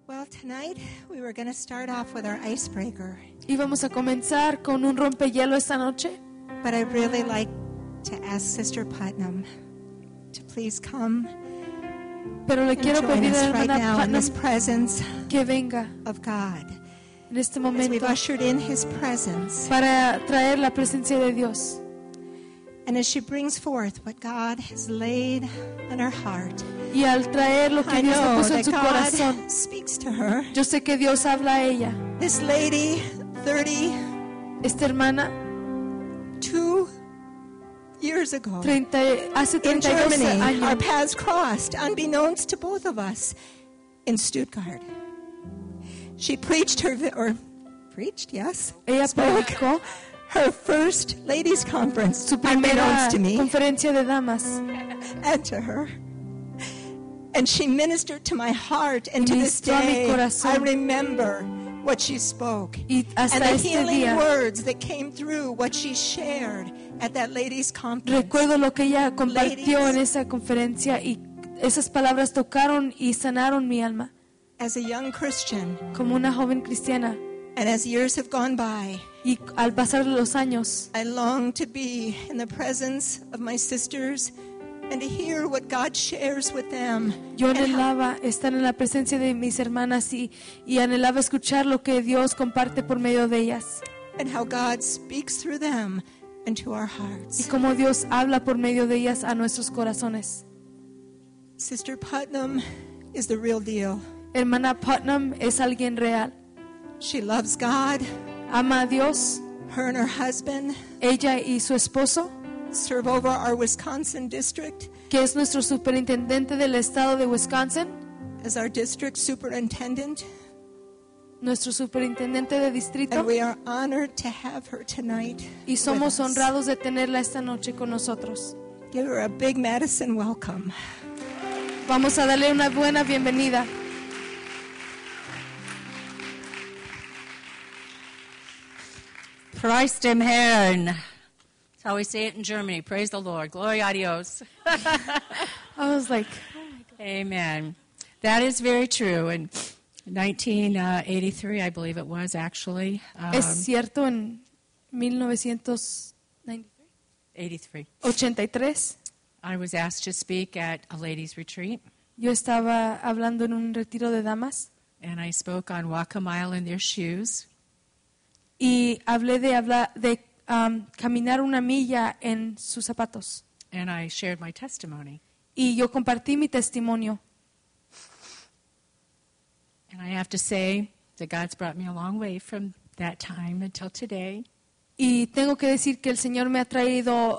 Well, tonight we were going to start off with our icebreaker, Y vamos a comenzar con un rompehielo esta noche, but I'd really like to ask Sister Putnam to please come pero le and quiero join pedir us a la right hermana now in this Putnam presence que venga of God. en este As momento we've ushered in His presence, para traer la presencia de Dios. and as she brings forth what God has laid on her heart, Y al traer lo que I Dios le know puso en that su corazón, God speaks to her. yo sé que Dios habla a ella. This lady, 32 Esta hermana, years ago, hace in 32 Germany, our años, paths crossed, unbeknownst to both of us, in Stuttgart. She preached ella spoke predicó her first ladies' conference, su primera unbeknownst to me conferencia de damas. and to her. And she ministered to my heart, and to this Ministró a mi day, corazón. I remember what she spoke. Y hasta And the este healing día words that came through what she shared at that ladies' conference. recuerdo lo que ella compartió Ladies. en esa conferencia y esas palabras tocaron y sanaron mi alma. As a young Christian, Como una joven cristiana, and as years have gone by, y al pasar los años, I long to be in the presence of my sisters and to hear what God shares with them. yo And how- anhelaba estar en la presencia de mis hermanas y anhelaba escuchar lo que Dios comparte por medio de ellas and how God speaks through them into our y hearts. cómo Dios habla por medio de ellas a nuestros corazones. Sister Putnam is the real deal. Hermana Putnam es alguien real. She loves God. Ama a Dios. Her and her husband Ella y su esposo, serve over our Wisconsin district que es nuestro superintendente del estado de Wisconsin, as our district superintendent. nuestro superintendente de distrito, And we are honored to have her tonight. y somos with us. honrados de tenerla esta noche con nosotros. Give her a big Madison welcome. Vamos a darle una buena bienvenida. Preis dem Herrn. That's how we say it in Germany. Praise the Lord. Gloria a Dios. I was like, Amen. That is very true. In 1983, I believe it was actually. es cierto, en 1983, 83. I was asked to speak at a ladies' retreat, yo estaba hablando en un retiro de damas and I spoke on walk a mile in their shoes. y hablé de caminar una milla en sus zapatos. And I shared my testimony. Y yo compartí mi testimonio. And I have to say that God's brought me a long way from that time until today. Y tengo que decir que el Señor me ha traído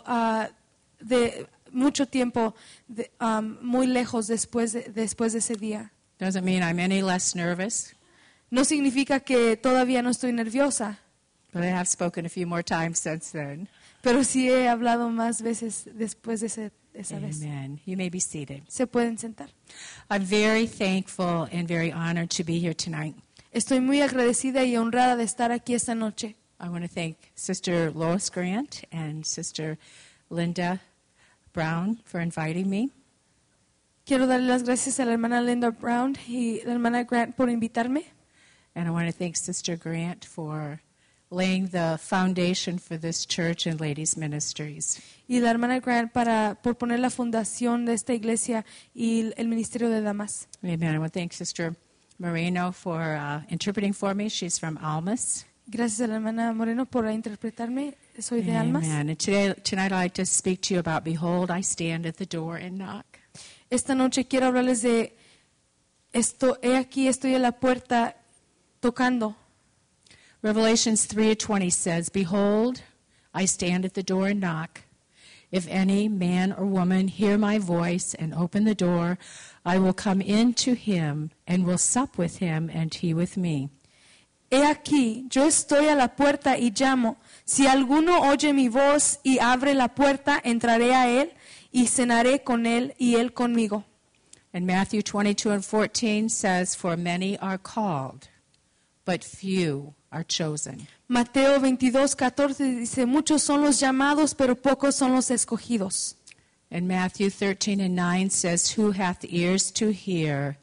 de mucho tiempo, muy lejos después de ese día. Doesn't mean I'm any less nervous, No significa que todavía no estoy nerviosa, but I have spoken a few more times since then. pero sí he hablado más veces después de esa vez. Amen. You may be seated. Se pueden sentar. I'm very thankful and very honored to be here tonight. Estoy muy agradecida y honrada de estar aquí esta noche. I want to thank Sister Lois Grant and Sister Linda Brown for inviting me. Quiero darle las gracias a la hermana Linda Brown y la hermana Grant por invitarme. And I want to thank Sister Grant for laying the foundation for this church and ladies' ministries. Y la hermana Grant por poner la fundación de esta iglesia y el ministerio de damas. Amen. I want to thank Sister Moreno for interpreting for me. She's from Almas. Gracias a la hermana Moreno por interpretarme. Soy de Almas. Amen. And tonight I'd like to speak to you about, behold, I stand at the door and knock. Esta noche quiero hablarles de esto. He aquí, estoy a la puerta tocando. Revelations 3:20 says, behold, I stand at the door and knock. If any man or woman hear my voice and open the door, I will come in to him and will sup with him and he with me. He aquí, yo estoy a la puerta y llamo. Si alguno oye mi voz y abre la puerta, entraré a él y cenaré con él y él conmigo. And Matthew 22:14 says, for many are called, but few are chosen. Mateo 22:14 dice, muchos son los llamados, pero pocos son los escogidos. And Matthew 13:9 says, who hath ears to hear,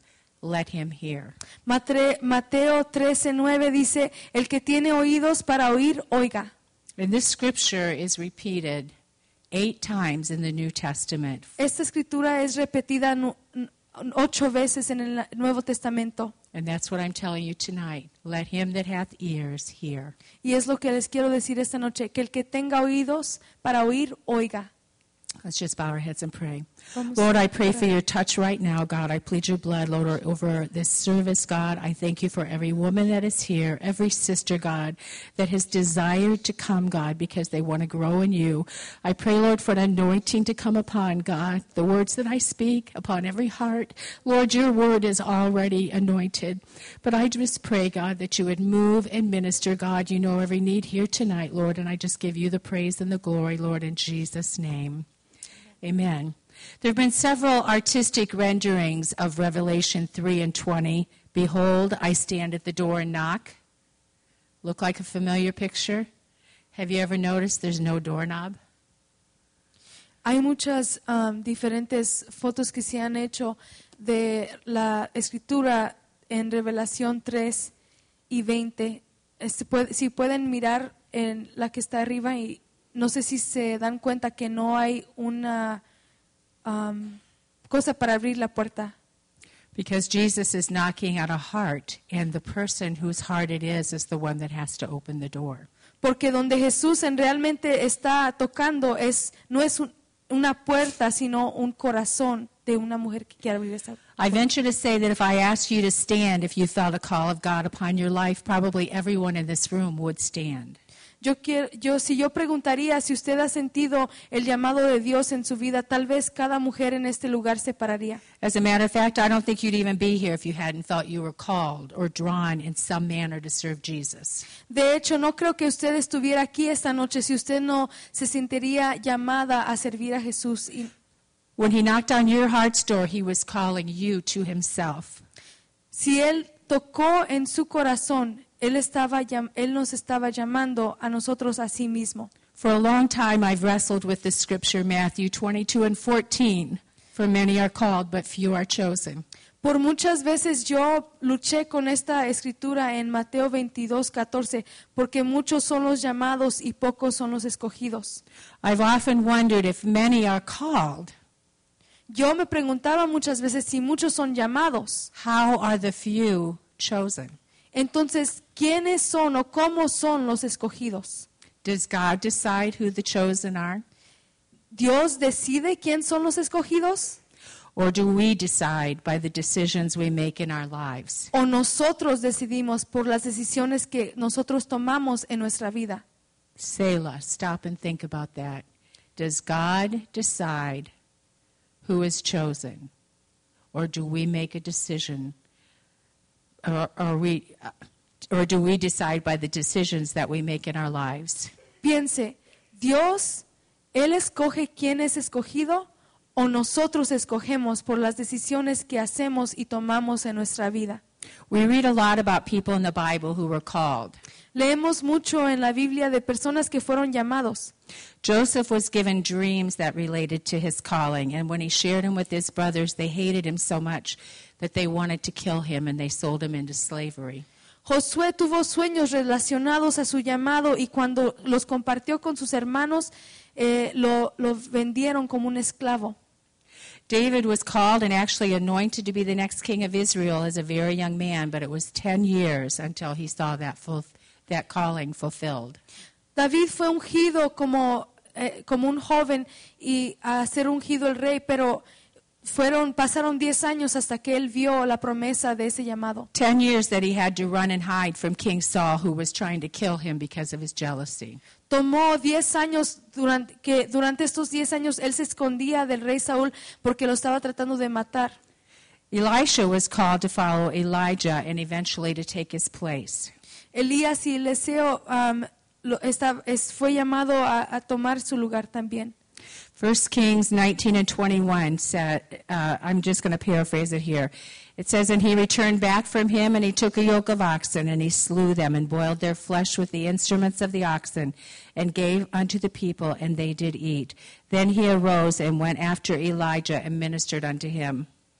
let him hear. Mateo 13:9 dice, el que tiene oídos para oír, oiga. And this scripture is repeated 8 times in the New Testament. Esta escritura es repetida 8 veces en el Nuevo Testamento. And that's what I'm telling you tonight. Let him that hath ears hear. Y es lo que les quiero decir esta noche, que el que tenga oídos para oír, oiga. Let's just bow our heads and pray. Vamos Lord, I a pray for orar. your touch right now, God. I plead your blood, Lord, over this service, God. I thank you for every woman that is here, every sister, God, that has desired to come, God, because they want to grow in you. I pray, Lord, for an anointing to come upon, God, the words that I speak upon every heart. Lord, your word is already anointed. But I just pray, God, that you would move and minister, God. You know every need here tonight, Lord, and I just give you the praise and the glory, Lord, in Jesus' name. Amen. There have been several artistic renderings of Revelation 3:20. Behold, I stand at the door and knock. Look like a familiar picture? Have you ever noticed there's no doorknob? Hay muchas diferentes fotos que se han hecho de la escritura en Revelación 3:20. Si pueden mirar en la que está arriba, y no sé si se dan cuenta que no hay una cosa para abrir la puerta. Because Jesus is knocking at a heart, and the person whose heart it is the one that has to open the door. Porque donde Jesús realmente está tocando no es una puerta, sino un corazón de una mujer que quiere abrir esa puerta. I venture to say that if I asked you to stand, if you felt a call of God upon your life, probably everyone in this room would stand. Si yo preguntaría si usted ha sentido el llamado de Dios en su vida, tal vez cada mujer en este lugar se pararía. As a matter of fact, I don't think you'd even be here if you hadn't felt you were called or drawn in some manner to serve Jesus. De hecho, no creo que usted estuviera aquí esta noche si usted no se sentiría llamada a servir a Jesús. When he knocked on your heart's door, he was calling you to himself. Si Él tocó en su corazón, Él nos estaba llamando a nosotros a sí mismo. For a long time, I've wrestled with this scripture, Matthew 22:14. For many are called, but few are chosen. Por muchas veces yo luché con esta escritura en Mateo 22:14, porque muchos son los llamados y pocos son los escogidos. I've often wondered if many are called, Yo me preguntaba muchas veces si muchos son llamados. how are the few chosen? Entonces, ¿quiénes son o cómo son los escogidos? Does God decide who the chosen are? ¿Dios decide quién son los escogidos? Or do we decide by the decisions we make in our lives? ¿O nosotros decidimos por las decisiones que nosotros tomamos en nuestra vida? Selah, stop and think about that. Does God decide who is chosen? Or do we make a decision? Or do we decide by the decisions that we make in our lives? Piense, ¿Dios, Él escoge quién es escogido o nosotros escogemos por las decisiones que hacemos y tomamos en nuestra vida? We read a lot about people in the Bible who were called. Leemos mucho en la Biblia de personas que fueron llamados. Joseph was given dreams that related to his calling, and when he shared them with his brothers, they hated him so much that they wanted to kill him and they sold him into slavery. Josué tuvo sueños relacionados a su llamado y cuando los compartió con sus hermanos, lo vendieron como un esclavo. David was called and actually anointed to be the next king of Israel as a very young man, but it was 10 years until he saw that calling fulfilled. David fue ungido como un joven y a ser ungido el rey, pero pasaron 10 años hasta que él vio la promesa de ese llamado. 10 years that he had to run and hide from King Saul, who was trying to kill him because of his jealousy. Tomó 10 años, durante estos 10 años él se escondía del rey Saúl porque lo estaba tratando de matar. Elisha was called to follow Elijah and eventually to take his place. Elías y Eliseo fue llamado a tomar su lugar también. 1 Kings 19:21 said, I'm just going to paraphrase it here. It says, and he returned back from him, and he took a yoke of oxen, and he slew them, and boiled their flesh with the instruments of the oxen, and gave unto the people, and they did eat. Then he arose and went after Elijah and ministered unto him.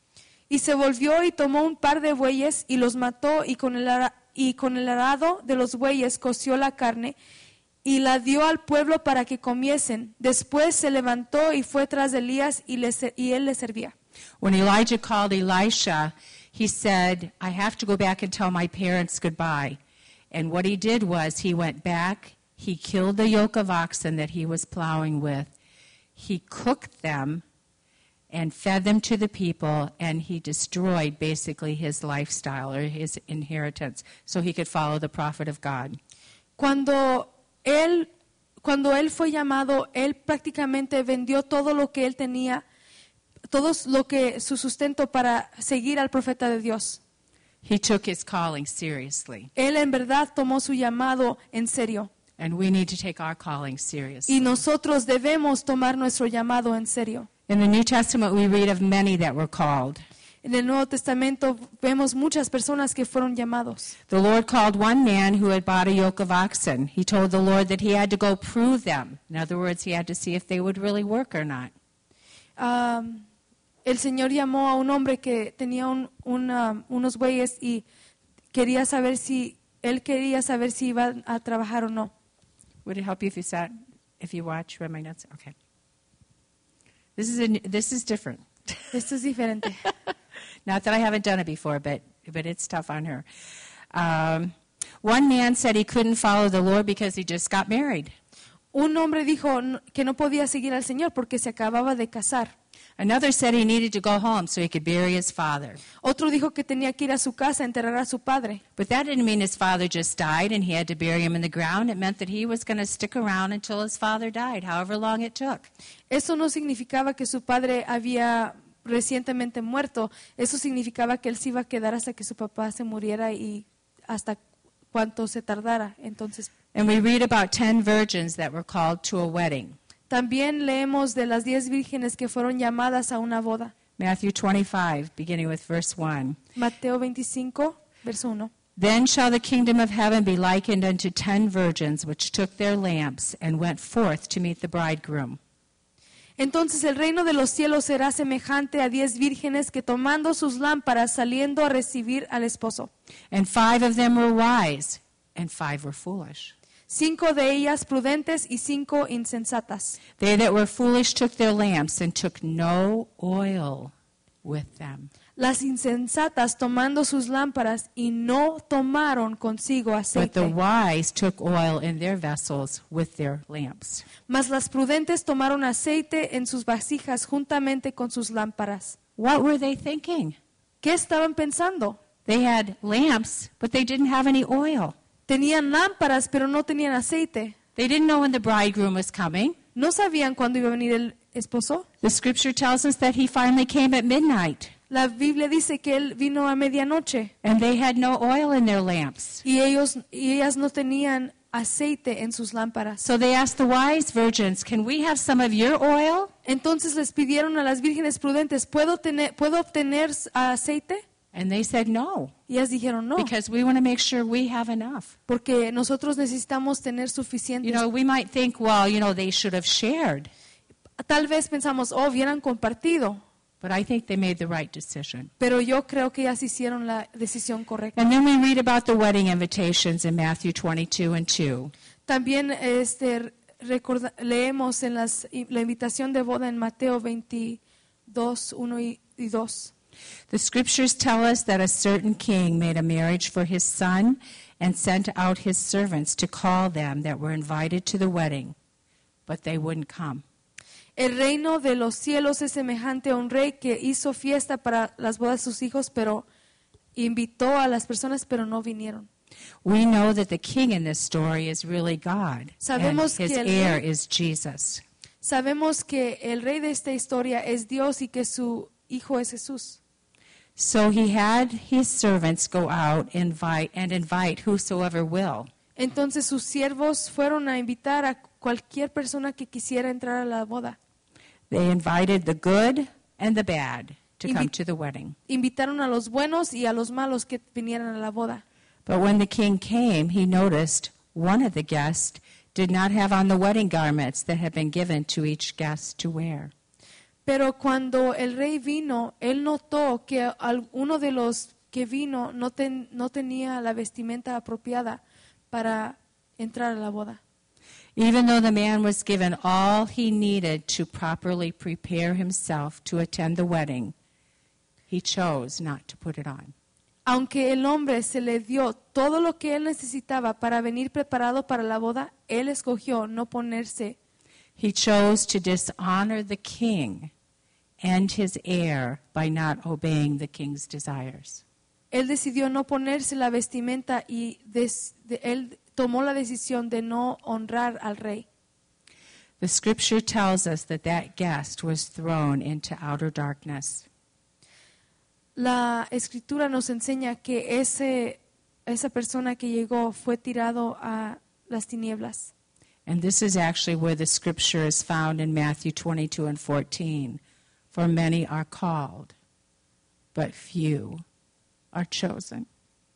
Y se volvió y tomó un par de bueyes y los mató y con el arado de los bueyes coció la carne y la dio al pueblo para que comiesen. Después se levantó y fue tras de Elías y él le servía. When Elijah called Elisha, he said, I have to go back and tell my parents goodbye. And what he did was he went back, he killed the yoke of oxen that he was plowing with. He cooked them and fed them to the people, and he destroyed basically his lifestyle or his inheritance so he could follow the prophet of God. Cuando él fue llamado, él prácticamente vendió todo lo que él tenía, su sustento para seguir al profeta de Dios. He took his calling seriously. Él en verdad tomó su llamado en serio. And we need to take our calling seriously. Y nosotros debemos tomar nuestro llamado en serio. In the New Testament, we read of many that were called. En el Nuevo Testamento vemos muchas personas que fueron llamados. The Lord called one man who had bought a yoke of oxen. He told the Lord that he had to go prove them. In other words, he had to see if they would really work or not. El Señor llamó a un hombre que tenía unos bueyes y quería saber si iba a trabajar o no. Would it help you if you watch? Read my notes? Okay. This is different. Esto es diferente. Not that I haven't done it before, but it's tough on her. One man said he couldn't follow the Lord because he just got married. Un hombre dijo que no podía seguir al Señor porque se acababa de casar. Another said he needed to go home so he could bury his father. Otro dijo que tenía que ir a su casa a enterrar a su padre. But that didn't mean his father just died and he had to bury him in the ground. It meant that he was going to stick around until his father died, however long it took. Eso no significaba que su padre había recientemente muerto. Eso significaba que él se iba a quedar hasta que su papá se muriera y hasta cuánto se tardara. Entonces, and we read about 10 virgins that were called to a wedding. También leemos de las 10 vírgenes que fueron llamadas a una boda. Matthew 25, beginning with verse 1. Mateo 25, verso 1. Then shall the kingdom of heaven be likened unto 10 virgins which took their lamps and went forth to meet the bridegroom. Entonces el reino de los cielos será semejante a 10 vírgenes que tomando sus lámparas saliendo a recibir al esposo. And 5 of them were wise, and 5 were foolish. 5 de ellas prudentes y 5 insensatas. They that were foolish took their lamps and took no oil with them. Las insensatas tomando sus lámparas y no tomaron consigo But the aceite. wise took oil in their vessels with their lamps. Mas las prudentes tomaron aceite en sus vasijas juntamente con sus lámparas. What were they thinking? ¿Qué estaban pensando? They had lamps, but they didn't have any oil. Tenían lámparas, pero no tenían aceite. They didn't know when the bridegroom was coming. ¿No sabían cuándo iba a venir el esposo? The scripture tells us that he finally came at midnight, La Biblia dice que él vino a medianoche and they had no oil in their lamps. y ellas no tenían aceite en sus lámparas. So they asked the wise virgins, can we have some of your oil? Entonces les pidieron a las vírgenes prudentes, ¿puedo obtener aceite? And they said no, Y ellas dijeron no, because we want to make sure we have enough. porque nosotros necesitamos tener suficiente. You know, we might think, well, they should have shared. Tal vez pensamos, hubieran compartido, But I think they made the right decision. pero yo creo que ellas hicieron la decisión correcta. And then we read about the wedding invitations in Matthew 22 and 2. También leemos en la invitación de boda en Mateo 22, 1 y 2. The scriptures tell us that a certain king made a marriage for his son and sent out his servants to call them that were invited to the wedding, but they wouldn't come. El reino de los cielos es semejante a un rey que hizo fiesta para las bodas de sus hijos, pero invitó a las personas, pero no vinieron. We know that the king in this story is really God, and Sabemos his que el heir rey- is Jesus. Sabemos que el rey de esta historia es Dios y que su hijo es Jesús. So he had his servants go out and invite whosoever will. Entonces sus siervos fueron a invitar a cualquier persona que quisiera entrar a la boda. They invited the good and the bad to come Invi- to the wedding. Invitaron a los buenos y a los malos que vinieran a la boda. But when the king came, he noticed one of the guests did not have on the wedding garments that had been given to each guest to wear. Pero cuando el rey vino, él notó que uno de los que vino no tenía la vestimenta apropiada para entrar a la boda. Even though the man was given all he needed to properly prepare himself to attend the wedding, he chose not to put it on. Aunque el hombre se le dio todo lo que él necesitaba para venir preparado para la boda, él escogió no ponerse. He chose to dishonor the king and his heir by not obeying the king's desires. Él decidió no ponerse la vestimenta y él tomó la decisión de no honrar al rey. The scripture tells us that guest was thrown into outer darkness. La escritura nos enseña que esa persona que llegó fue tirado a las tinieblas. And this is actually where the scripture is found in Matthew 22 and 14. For many are called, but few are chosen.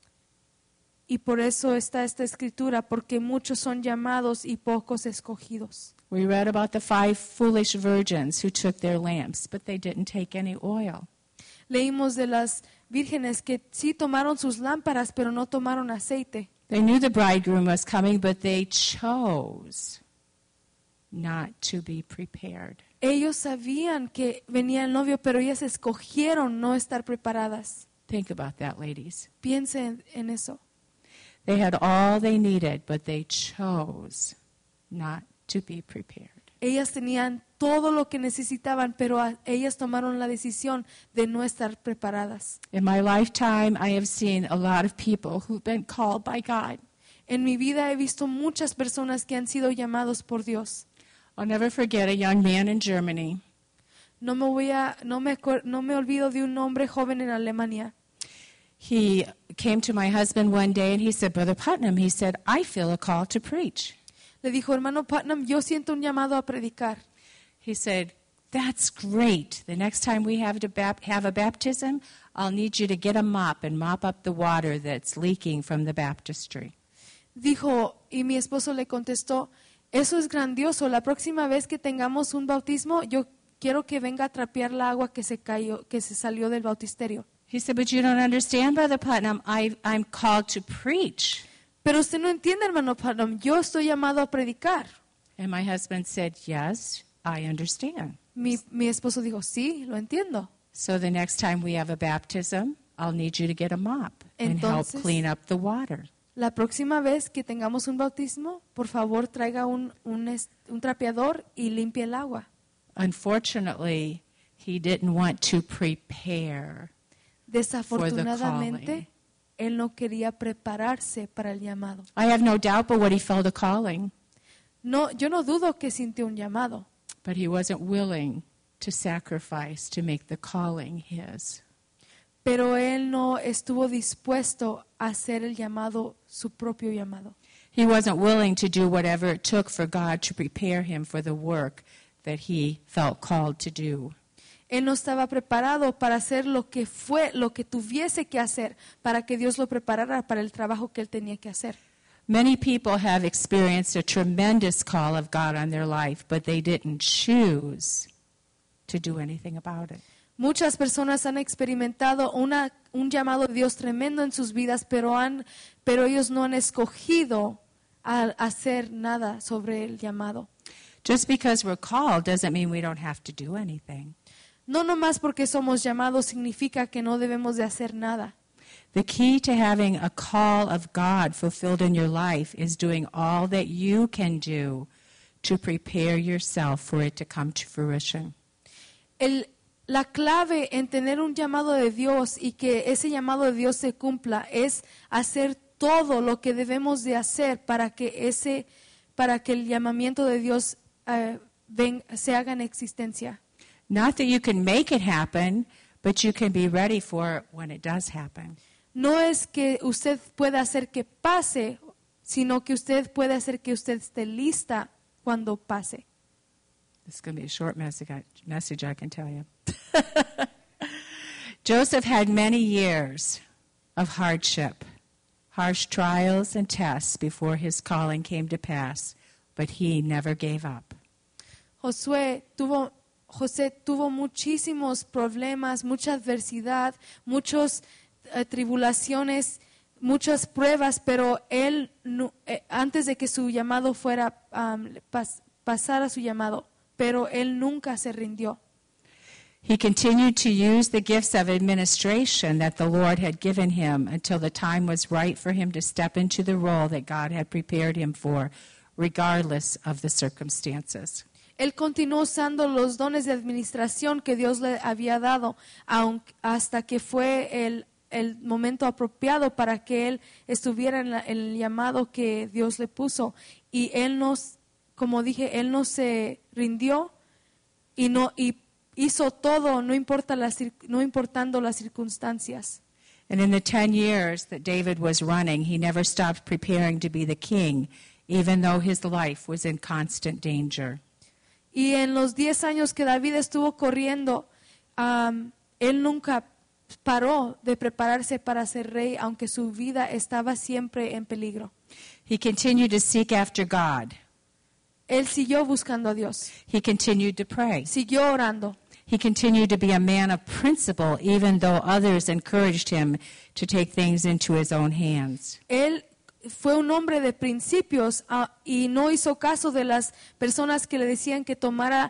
Y por eso está esta escritura, porque muchos son llamados y pocos escogidos. We read about the 5 foolish virgins who took their lamps, but they didn't take any oil. Leímos de las vírgenes que sí tomaron sus lámparas, pero no tomaron aceite. They knew the bridegroom was coming, but they chose not to be prepared. Ellos sabían que venía el novio, pero ellas escogieron no estar preparadas. Think about that, ladies. Piensen en eso. They had all they needed, but they chose not to be prepared. Ellas tenían todo lo que necesitaban, pero ellas tomaron la decisión de no estar preparadas. In my lifetime, I have seen a lot of people who've been called by God. En mi vida he visto muchas personas que han sido llamados por Dios. I'll never forget a young man in Germany. No me olvido de un hombre joven en Alemania. He came to my husband one day and he said, Brother Putnam, he said, I feel a call to preach. Le dijo, hermano Putnam, yo siento un llamado a predicar. He said, that's great. The next time we have a baptism, I'll need you to get a mop and mop up the water that's leaking from the baptistry. Dijo, y mi esposo le contestó, eso es grandioso. La próxima vez que tengamos un bautismo, yo quiero que venga a trapear la agua que se salió del bautisterio. He said, but you don't understand, Brother Putnam. I'm called to preach. Pero usted no entiende, hermano Putnam, yo estoy llamado a predicar. And my husband said, yes, I understand. Mi esposo dijo, sí, lo entiendo. So the next time we have a baptism, I'll need you to get a mop and help clean up the water. La próxima vez que tengamos un bautismo, por favor traiga un trapeador y limpie el agua. Unfortunately, he didn't want to prepare. Desafortunadamente, él no quería prepararse para el llamado. I have no doubt but what he felt a calling. No, yo no dudo que sintió un llamado. But he wasn't willing to sacrifice to make the calling his. Pero él no estuvo dispuesto a hacer el llamado su propio llamado. He wasn't willing to do whatever it took for God to prepare him for the work that he felt called to do. Él no estaba preparado para hacer lo que tuviese que hacer para que Dios lo preparara para el trabajo que él tenía que hacer. Many people have experienced a tremendous call of God on their life, but they didn't choose to do anything about it. Muchas personas han experimentado un llamado de Dios tremendo en sus vidas, pero ellos no han escogido hacer nada sobre el llamado. Just because we're called doesn't mean we don't have to do anything. No nomás porque somos llamados significa que no debemos de hacer nada. The key to having a call of God fulfilled in your life is doing all that you can do to prepare yourself for it to come to fruition. La clave en tener un llamado de Dios y que ese llamado de Dios se cumpla es hacer todo lo que debemos de hacer para que el llamamiento de Dios se haga en existencia. Not that you can make it happen, but you can be ready for it when it does happen. No es que usted pueda hacer que pase, sino que usted puede hacer que usted esté lista cuando pase. This is going to be a short message, I can tell you. Joseph had many years of hardship, harsh trials and tests before his calling came to pass, but he never gave up. Josué tuvo José tuvo muchísimos problemas, mucha adversidad, muchas tribulaciones, muchas pruebas, pero él antes de que su llamado fuera pasara su llamado, pero él nunca se rindió. He continued to use the gifts of administration that the Lord had given him until the time was right for him to step into the role that God had prepared him for, regardless of the circumstances. Él continuó usando los dones de administración que Dios le había dado hasta que fue el momento apropiado para que él estuviera en el llamado que Dios le puso. Y él como dije, él no se rindió y hizo todo, no importando las circunstancias. And in the 10 years that David was running, he never stopped preparing to be the king, even though his life was in constant danger. Y en los 10 años que David estuvo corriendo, él nunca paró de prepararse para ser rey, aunque su vida estaba siempre en peligro. He continued to seek after God. Él siguió buscando a Dios. He continued to pray. Siguió orando. He continued to be a man of principle, even though others encouraged him to take things into his own hands. Él fue un hombre de principios y no hizo caso de las personas que le decían que tomara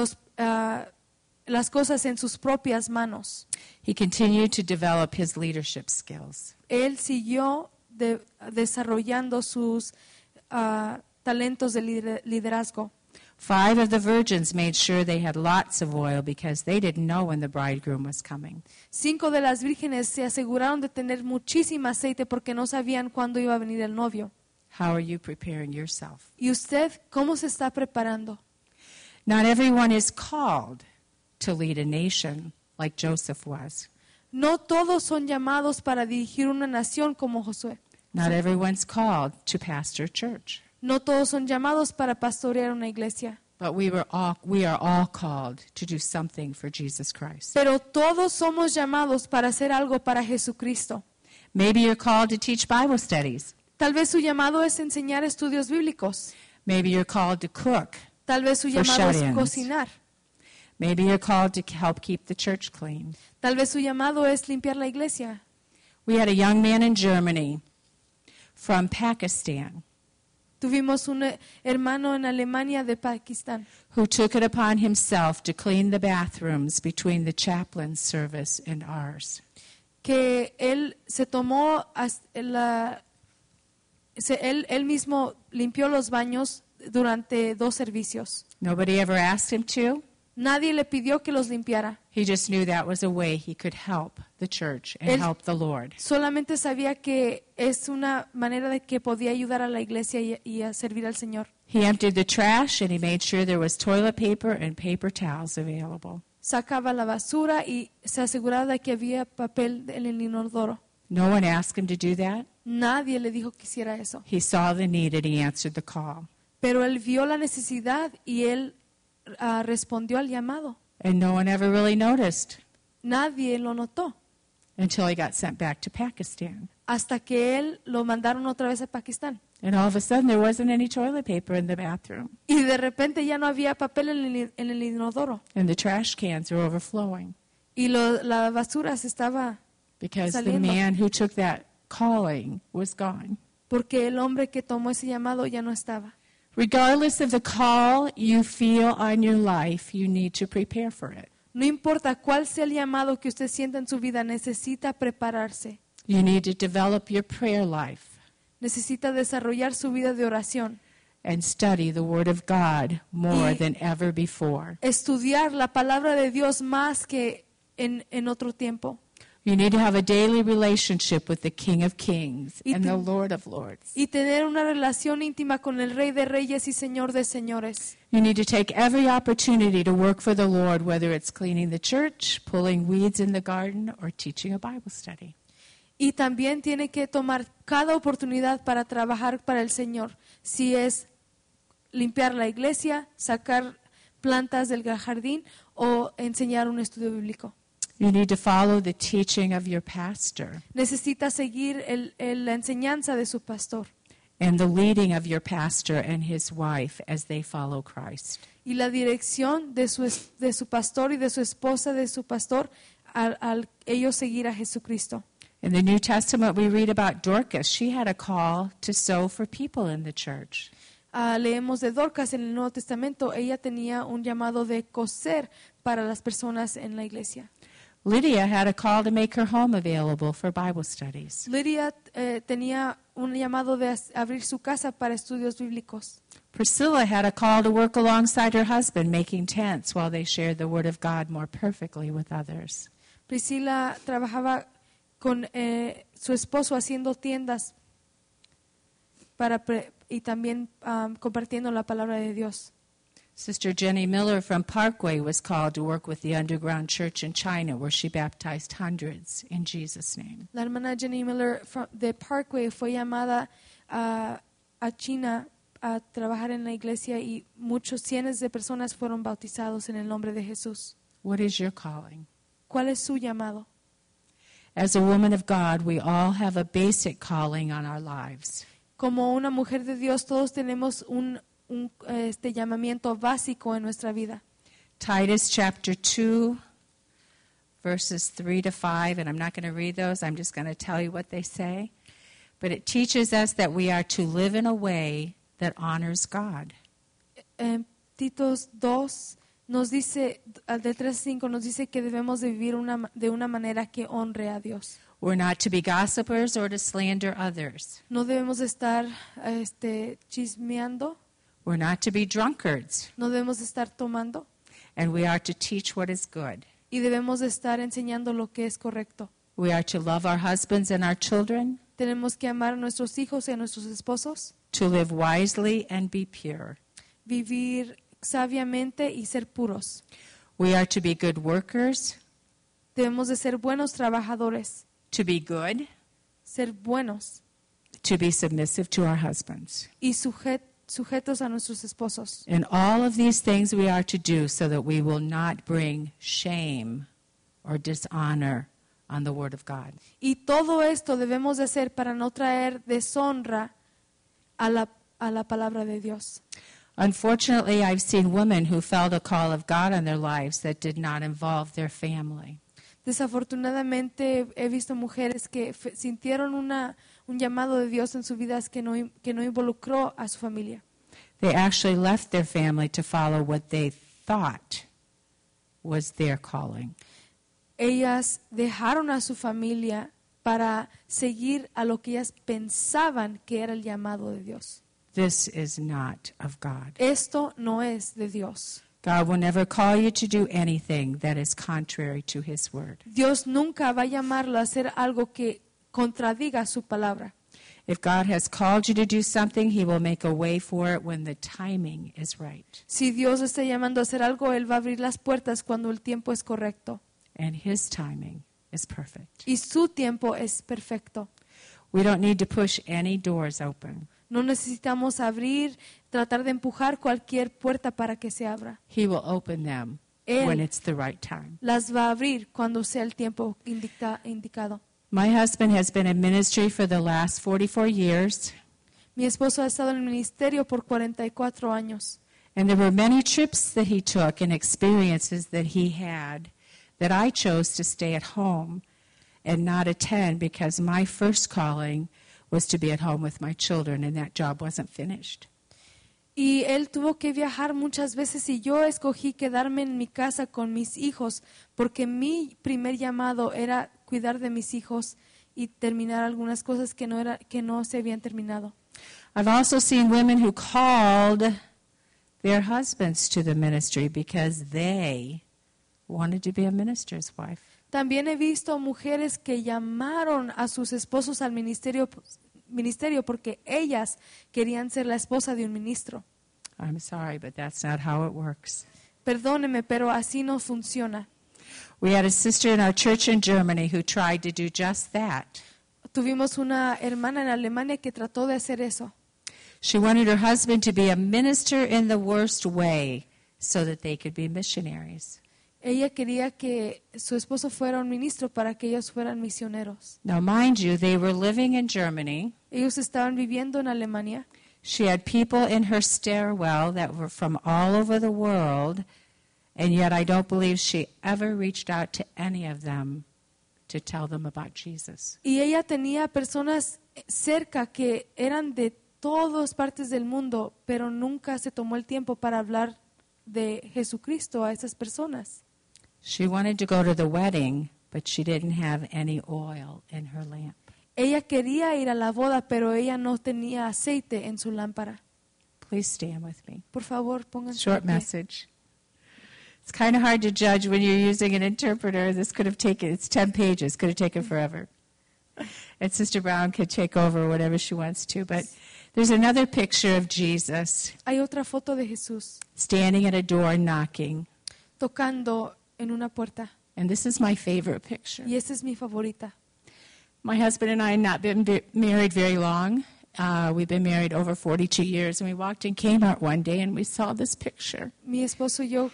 las cosas en sus propias manos. He continued to develop his leadership skills. Él siguió desarrollando sus talentos de liderazgo. 5 of the virgins made sure they had lots of oil because they didn't know when the bridegroom was coming. 5 de las vírgenes se aseguraron de tener muchísimo aceite porque no sabían cuándo iba a venir el novio. How are you preparing yourself? ¿Y usted cómo se está preparando? Not everyone is called to lead a nation like Joseph was. No todos son llamados para dirigir una nación como Josué. Not everyone's called to pastor a church. No todos son llamados para pastorear una iglesia. But we are all called to do something for Jesus Christ. Pero todos somos llamados para hacer algo para Jesucristo. Maybe you're called to teach Bible studies. Tal vez su llamado es enseñar estudios bíblicos. Maybe you're called to cook. Tal vez su For llamado es shut-ins. cocinar. Maybe you're called to help keep the church clean. Tal vez su llamado es limpiar la iglesia. We had a young man in Germany from Pakistan Tuvimos un hermano en Alemania de Pakistán who took it upon himself to clean the bathrooms between the chaplain's service and ours. que él se tomó él mismo limpió los baños durante 2 servicios. Nobody ever asked him to. Nadie le pidió que los limpiara. He just knew that was a way he could help the church and help the Lord. Solamente sabía que es una manera de que podía ayudar a la iglesia y a servir al Señor. He emptied the trash and he made sure there was toilet paper and paper towels available. Sacaba la basura y se aseguraba de que había papel en el inodoro. No one asked him to do that. Nadie le dijo que hiciera eso. He saw the need and he answered the call. Pero él vio la necesidad y él respondió al llamado. And no one ever really noticed Nadie lo notó until he got sent back to Pakistan. hasta que él lo mandaron otra vez a Pakistán. And all of a sudden there wasn't any toilet paper in the bathroom. Y de repente ya no había papel en el inodoro. And the trash cans were overflowing. Y la basura se estaba Because the saliendo. man who took that calling was gone. Porque el hombre que tomó ese llamado ya no estaba. Regardless of the call you feel on your life, you need to prepare for it. No importa cuál sea el llamado que usted sienta en su vida, necesita prepararse. You need to develop your prayer life Necesita desarrollar su vida de oración. and study the Word of God more Y- than ever before. Estudiar la palabra de Dios más que en otro tiempo. You need to have a daily relationship with the King of Kings Y and te- the Lord of Lords. Y tener una relación íntima con el Rey de Reyes y Señor de Señores. You need to take every opportunity to work for the Lord, whether it's cleaning the church, pulling weeds in the garden, or teaching a Bible study. Y también tiene que tomar cada oportunidad para trabajar para el Señor. Si es limpiar la iglesia, sacar plantas del jardín o enseñar un estudio bíblico. You need to follow the teaching of your pastor. Necesita seguir la enseñanza de su pastor. and the leading of your pastor and his wife as they follow Christ. Y la dirección de su pastor y de su esposa, de su pastor, al ellos seguir a Jesucristo. In the New Testament, we read about Dorcas. She had a call to sew for people in the church. Leemos de Dorcas en el Nuevo Testamento. Ella tenía un llamado de coser para las personas en la iglesia. Lydia had a call to make her home available for Bible studies. Lidia tenía un llamado de abrir su casa para estudios bíblicos. Priscilla had a call to work alongside her husband, making tents while they shared the Word of God more perfectly with others. Priscila trabajaba con su esposo haciendo tiendas y también compartiendo la palabra de Dios. Sister Jenny Miller from Parkway was called to work with the underground church in China, where she baptized hundreds in Jesus' name. La hermana Jenny Miller de Parkway fue llamada a China a trabajar en la iglesia y cientos de personas fueron bautizados en el nombre de Jesús. What is your calling? ¿Cuál es su llamado? As a woman of God, we all have a basic calling on our lives. Como una mujer de Dios, todos tenemos un llamamiento básico en nuestra vida. Titus chapter 2, verses 3 to 5, and I'm not going to read those, I'm just going to tell you what they say. But it teaches us that we are to live in a way that honors God. Titos 2 nos dice, de 3 a 5, nos dice que debemos de vivir de una manera que honre a Dios. We're not to be gossipers or to slander others. No debemos estar chismeando. We're not to be drunkards. No debemos estar tomando. And we are to teach what is good. Y debemos estar enseñando lo que es correcto. We are to love our husbands and our children. Tenemos que amar a nuestros hijos y a nuestros esposos. To live wisely and be pure. Vivir sabiamente y ser puros. We are to be good workers. Debemos de ser buenos trabajadores. To be good. Ser buenos. To be submissive to our husbands. Y sujetos a nuestros esposos. And all of these things we are to do so that we will not bring shame or dishonor on the Word of God. Y todo esto debemos de hacer para no traer deshonra a la palabra de Dios. Unfortunately, I've seen women who felt a call of God on their lives that did not involve their family. Desafortunadamente he visto mujeres que sintieron un llamado de Dios en sus vidas que no involucró a su familia. They actually left their family to follow what they thought was their calling. Ellas dejaron a su familia para seguir a lo que ellas pensaban que era el llamado de Dios. This is not of God. Esto no es de Dios. God will never call you to do anything that is contrary to His Word. Dios nunca va a llamarlo a hacer algo que contradiga su palabra. If God has called you to do something, He will make a way for it when the timing is right. Si Dios está llamando a hacer algo, Él va a abrir las puertas cuando el tiempo es correcto. And His timing is perfect. Y su tiempo es perfecto. We don't need to push any doors open. No necesitamos tratar de empujar cualquier puerta para que se abra. He will open them when it's the right time. Las va a abrir cuando sea el tiempo indicado. My husband has been in ministry for the last 44 years. Mi esposo ha estado en el ministerio por 44 años. And there were many trips that he took and experiences that he had that I chose to stay at home and not attend because my first calling was to be at home with my children, and that job wasn't finished. Y él tuvo que viajar muchas veces y yo escogí quedarme en mi casa con mis hijos porque mi primer llamado era cuidar de mis hijos y terminar algunas cosas que no se habían terminado. I've also seen women who called their husbands to the ministry because they wanted to be a minister's wife. También he visto mujeres que llamaron a sus esposos al ministerio porque ellas querían ser la esposa de un ministro. I'm sorry, but that's not how it works. Perdóneme, pero así no funciona. We had a sister in our church in Germany who tried to do just that. Tuvimos una hermana en Alemania que trató de hacer eso. She wanted her husband to be a minister in the worst way so that they could be missionaries. Ella quería que su esposo fuera un ministro para que ellos fueran misioneros. Now, mind you, they were living in Germany. Ellos estaban viviendo en Alemania. She had people in her stairwell that were from all over the world, and yet I don't believe she ever reached out to any of them to tell them about Jesus. Y ella tenía personas cerca que eran de todas partes del mundo, pero nunca se tomó el tiempo para hablar de Jesucristo a esas personas. She wanted to go to the wedding, but she didn't have any oil in her lamp. Ella quería ir a la boda, pero ella no tenía aceite en su lámpara. Please stand with me. Por favor, pónganse de Short pie. message. It's kind of hard to judge when you're using an interpreter. This could have taken, it's 10 pages, could have taken forever. And Sister Brown could take over whatever she wants to. But there's another picture of Jesus Hay otra foto de Jesús standing at a door knocking. tocando en una puerta. And this is my favorite picture. Y esa es mi favorita. My husband and I have not been married very long. We've been married over 42 years. And we walked in Kmart one day and we saw this picture. Mi esposo y yo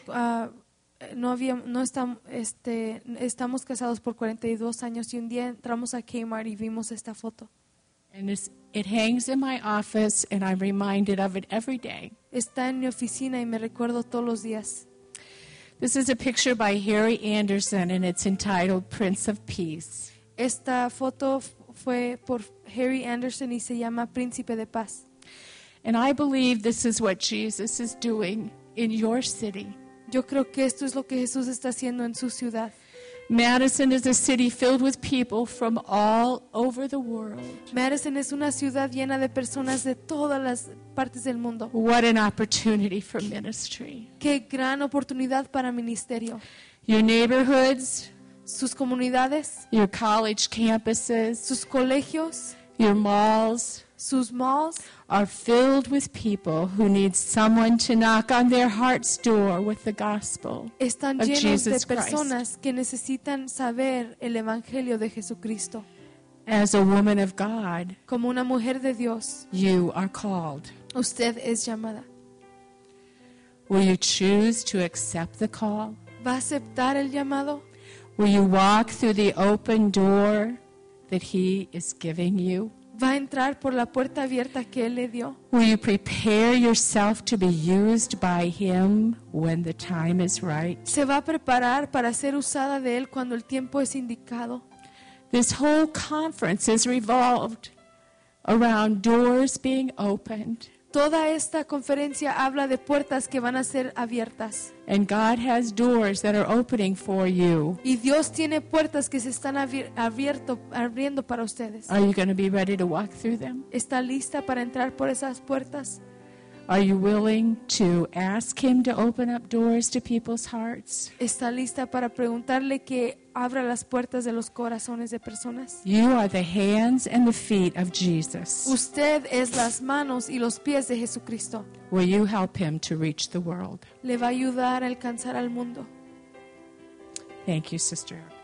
estamos casados por 42 años y un día entramos a Kmart y vimos esta foto. And it hangs in my office and I'm reminded of it every day. Está en mi oficina y me recuerdo todos los días. This is a picture by Harry Anderson and it's entitled Prince of Peace. Esta foto fue por Harry Anderson y se llama Príncipe de Paz. And I believe this is what Jesus is doing in your city. Yo creo que esto es lo que Jesús está haciendo en su ciudad. Madison is a city filled with people from all over the world. Madison es una ciudad llena de personas de todas las partes del mundo. What an opportunity for ministry. Qué gran oportunidad para ministerio. Your neighborhoods, Sus comunidades, your college campuses, sus colegios, your malls sus malls are filled with people who need someone to knock on their heart's door with the gospel están of llenos de Jesus Christ. personas que necesitan saber el evangelio de Jesucristo. As a woman of God, Como una mujer de Dios, you are called. usted es llamada. Will you choose to accept the call? ¿Va a aceptar el llamado? Will you walk through the open door that He is giving you? ¿Va a entrar por la puerta abierta que Él le dio? Will you prepare yourself to be used by Him when the time is right? ¿Se va a preparar para ser usada de Él cuando el tiempo es indicado? This whole conference is revolved around doors being opened. Toda esta conferencia habla de puertas que van a ser abiertas. And God has doors that are opening for you. Y Dios tiene puertas que se están abriendo para ustedes. Are you going to be ready to walk through them? ¿Está lista para entrar por esas puertas? Are you willing to ask Him to open up doors to people's hearts? ¿Está lista para preguntarle que abra las puertas de los corazones de personas? You are the hands and the feet of Jesus. Usted es las manos y los pies de Jesucristo. Will you help Him to reach the world? Le va a ayudar a alcanzar al mundo. Thank you, Sister.